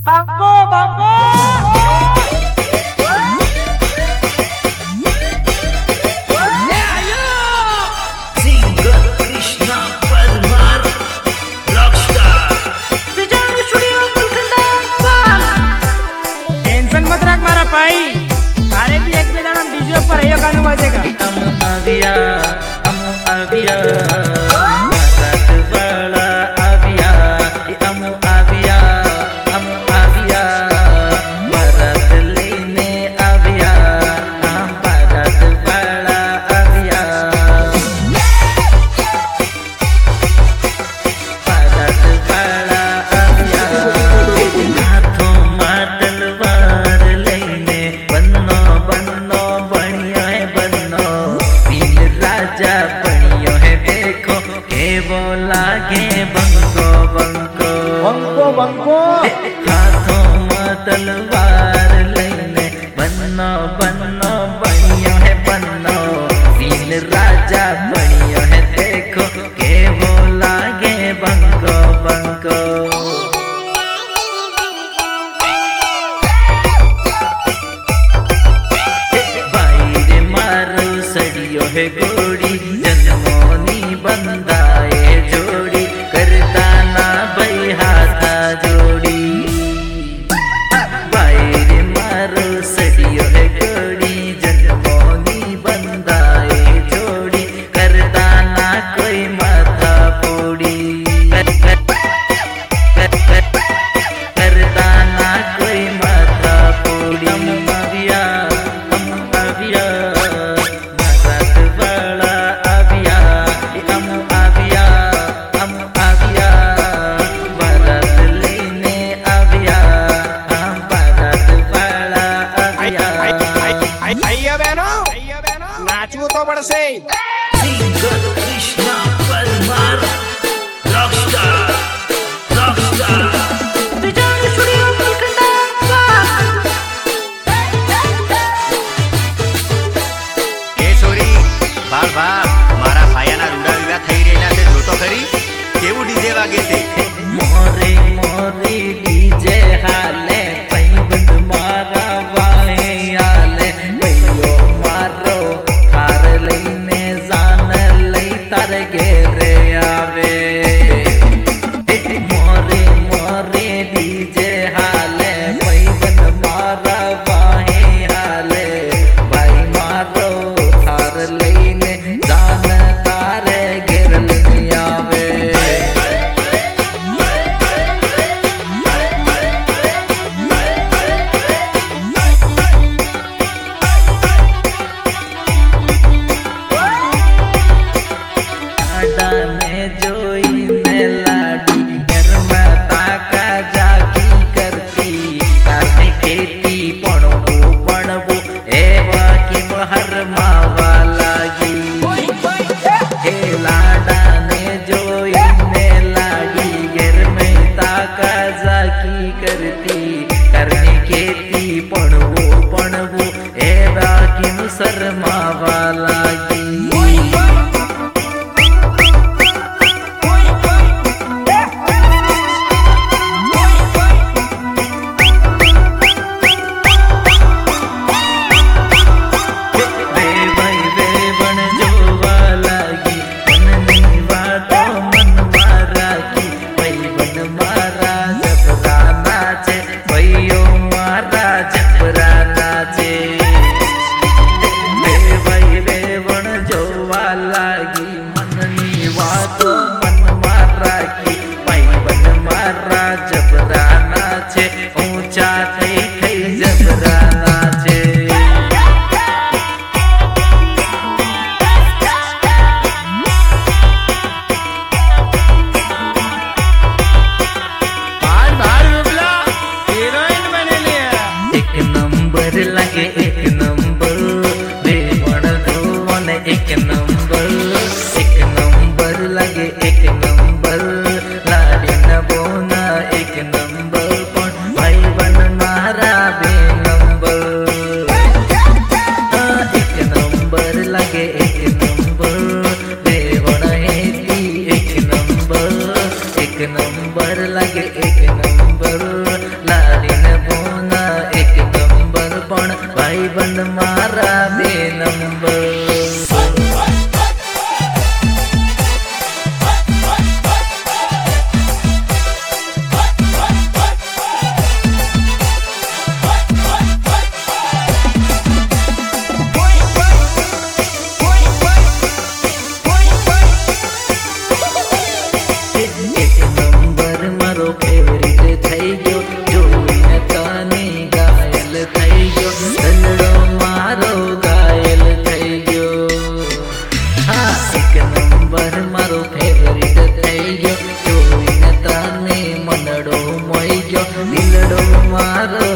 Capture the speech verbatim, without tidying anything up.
Bangko, bangko. तारे भी एक दिन हम डीजे पर ये गाना बजेगा। हम आविया हम आविया मदद वाला आविया हम आविया हम आविया मदद लेने आविया हम मदद वाला आविया मदद वाला आविया हाथों में तलवार लेने बन्नो बन्नो बढ़िया है बन्नो तीन राजा बढ़िया है देखो के वो लागे बंको बंको बंको बंको हाथों में तलवार लेने बन्नो बन्नो बढ़िया है बन्नो तीन राजा बढ़िया है देखो के वो लागे बंको बंको सड़ियो है गोड़ी जन्मोनी बंदाए जोड़ी करता ना भाई हाथा जोड़ी बाहर मारो सड़ियो है गोड़ी जन्मोनी बंदाए जोड़ी करता ना कोई माथा पोड़ी करता ना कोई माथा पोड़ी हम आविया हम आविया नाचू तो बड़ से कृष्णा परमार रॉकस्टार रॉकस्टार કેશોરી બાળ બાળ મારા ભાયાના રૂડા વિવાહ થઈ રહેલા છે જોતો ખરી કેવું ડીજે વાગે છે મોરે મોરે ડીજે હાલે પૈબંદ મારા વાહે હાલે ભૈયો મારો થાર લઈને જાન લઈ તાર ઘેરે આવે મોરે મોરે ડીજે હાલે પૈબંદ મારા વાહે હાલે ભાઈ મારો થાર લઈને જાન તારે ઘેર લઈ આવે ने जोईने लाडी घर में ताका जागी करती ताने खेती पणबू पणबू एवा की हर मावा लागी हे लाडा ने जोईने लाडी घर में ताका जागी करती करने खेती पणबू पणबू एवा की सर मावा लागी लगे एक नंबर बेवण धोवन एक नंबर एक नंबर लगे एक नंबर लाड़ी न बोना एक नंबर पण भाई बन मारा बे नंबर एक नंबर लगे एक नंबर बेवण हेती एक नंबर एक नंबर लगे एक नंबर लाड़ी બંધ મારા બે નંબર મારો